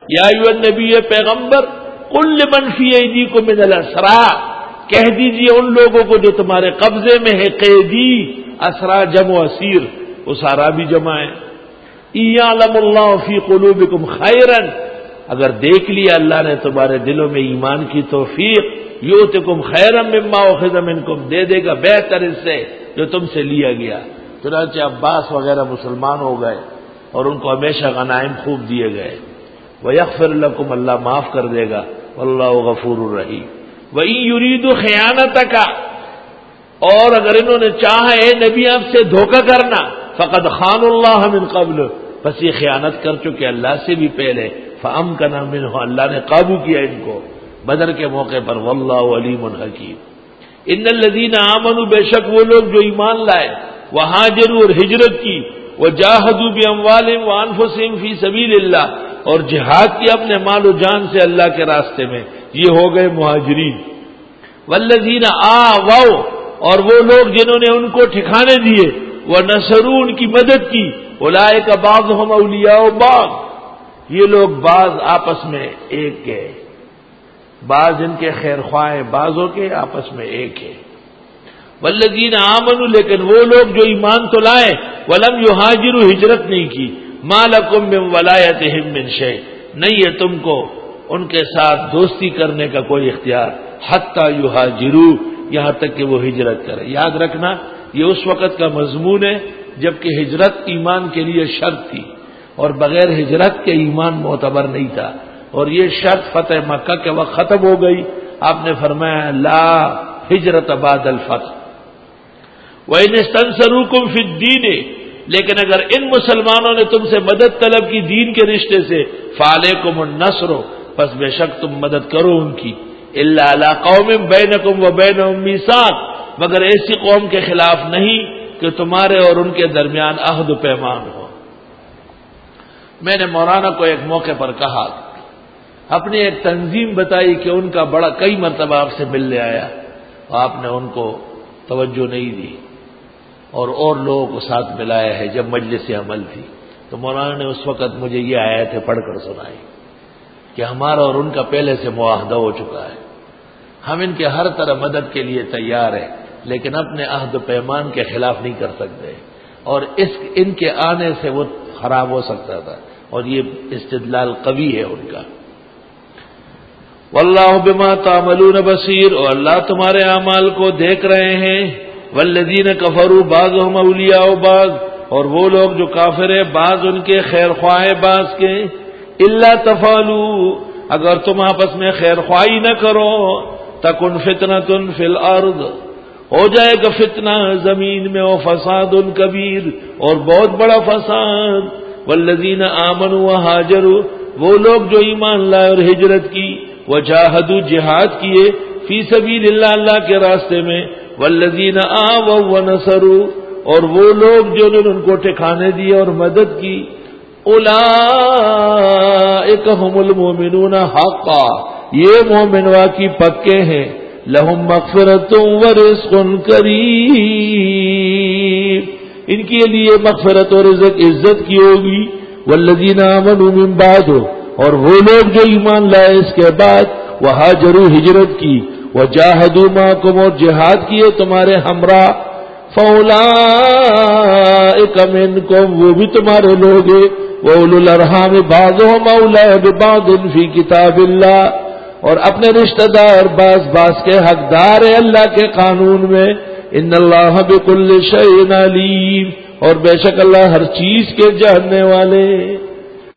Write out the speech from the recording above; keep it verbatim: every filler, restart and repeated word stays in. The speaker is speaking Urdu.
یا ایھا النبی پیغمبر قل لمن فی ایدیکم من الاسرا، کہہ دیجیے ان لوگوں کو جو تمہارے قبضے میں ہے، قیدی، اسرا جمع اسیر، اسارا بھی جمع ہے۔ یعلم اللہ فی قلوبکم خیرا، اگر دیکھ لیا اللہ نے تمہارے دلوں میں ایمان کی توفیق، یؤتکم خیرا مما اخذ منکم، دے دے گا بہتر اس سے جو تم سے لیا گیا۔ چنانچہ عباس وغیرہ مسلمان ہو گئے اور ان کو ہمیشہ غنائم خوب دیے گئے۔ وَيَغْفِرْ لَكُمْ، اللہ معاف کر دے گا، واللہ غفور الرحیم۔ وَإِن يُرِيدُوا خِيَانَتَكَ، اور اگر انہوں نے چاہا اے نبی آپ سے دھوکہ کرنا، فقد خانوا اللہ من قبل، پس یہ خیانت کر چکے اللہ سے بھی پہلے، فَأَمْكَنَ مِنْهُ، اللہ نے قابو کیا ان کو بدر کے موقع پر، واللہ علیم حکیم۔ ان الذین آمنوا، بے شک وہ لوگ جو ایمان لائے، وہاجروا، اور ہجرت کی، وجاہدوا باموالہم وانفسہم فی سبیل اللہ، اور جہاد کی اپنے مال و جان سے اللہ کے راستے میں، یہ ہو گئے مہاجرین۔ والذین آووا، اور وہ لوگ جنہوں نے ان کو ٹھکانے دیے، ونصروا، ان کی مدد کی، اولئک بعضهم اولیاء بعض، یہ لوگ بعض آپس میں ایک کے، بعض ان کے خیر خواہ بعضوں کے آپس میں ایک ہے۔ والذین آمنوا، لیکن وہ لوگ جو ایمان تو لائے، ولم یہاجروا، ہجرت نہیں کی، ما لکم من ولایتہم من شیء، نہیں ہے تم کو ان کے ساتھ دوستی کرنے کا کوئی اختیار، حتی یہاجروا، یہاں تک کہ وہ ہجرت کرے۔ یاد رکھنا یہ اس وقت کا مضمون ہے جبکہ ہجرت ایمان کے لیے شرط تھی، اور بغیر ہجرت کے ایمان معتبر نہیں تھا، اور یہ شرط فتح مکہ کے وقت ختم ہو گئی۔ آپ نے فرمایا لا ہجرت بعد الفتح۔ وَإِنِ اسْتَنصَرُوكُمْ فِي الدِّينِ، لیکن اگر ان مسلمانوں نے تم سے مدد طلب کی دین کے رشتے سے، فَعَلَيْكُمُ النَّصْرُ، پس بے شک تم مدد کرو ان کی، إِلَّا عَلَىٰ قَوْمٍ بَيْنَكُمْ وَبَيْنَهُم مِّيثَاقٌ، مگر ایسی قوم کے خلاف نہیں کہ تمہارے اور ان کے درمیان عہد و پیمان ہو۔ میں نے مولانا کو ایک موقع پر کہا، اپنی ایک تنظیم بتائی کہ ان کا بڑا کئی مرتبہ آپ سے ملنے آیا، اور آپ نے ان کو توجہ نہیں دی، اور اور لوگوں کو ساتھ ملایا ہے جب مجلس عمل تھی، تو مولانا نے اس وقت مجھے یہ آیتیں پڑھ کر سنائی کہ ہمارا اور ان کا پہلے سے معاہدہ ہو چکا ہے، ہم ان کے ہر طرح مدد کے لیے تیار ہیں، لیکن اپنے عہد و پیمان کے خلاف نہیں کر سکتے، اور اس ان کے آنے سے وہ خراب ہو سکتا تھا، اور یہ استدلال قوی ہے ان کا۔ واللہ بما تعملون بصیر، اور اللہ تمہارے اعمال کو دیکھ رہے ہیں۔ والذین کفروا بعضهم اولیاء بعض، اور وہ لوگ جو کافر ہیں بعض ان کے خیر خواہ بعض کے، الا تفعلوا، اگر تم آپس میں خیر خواہی نہ کرو، تکن فتنۃ فی الارض، ہو جائے گا فتنہ زمین میں، و فساد کبیر، اور بہت بڑا فساد۔ والذین آمنوا وہاجروا، وہ لوگ جو ایمان لائے اور ہجرت کی، وجاہدوا، جہاد کیے، فی سبیل اللہ، اللہ کے راستے میں، والذین آووا ونصروا، اور وہ لوگ جو نے ان کو ٹھکانے دیے اور مدد کی، اولئک هم المؤمنون حقا، یہ مومن واقعی پکے ہیں، لہم مغفرۃ ورزق کریم، ان کے لیے مغفرت اور رزق عزت کی ہوگی۔ والذین آمنوا من بعد، اور وہ لوگ جو ایمان لائے اس کے بعد، وہاجروا، ہجرت کی، وجاہدوا معکم، اور جہاد کیے تمہارے ہمراہ، فاولئک منکم، وہ بھی تمہارے لوگ ہیں، واولو الارحام بعضهم اولیٰ ببعض فی کتاب اللہ، اور اپنے رشتہ دار بعض بعض کے حقدار ہے اللہ کے قانون میں۔ ان اللہ بکل شیء علیم، اور بے شک اللہ ہر چیز کے جاننے والے۔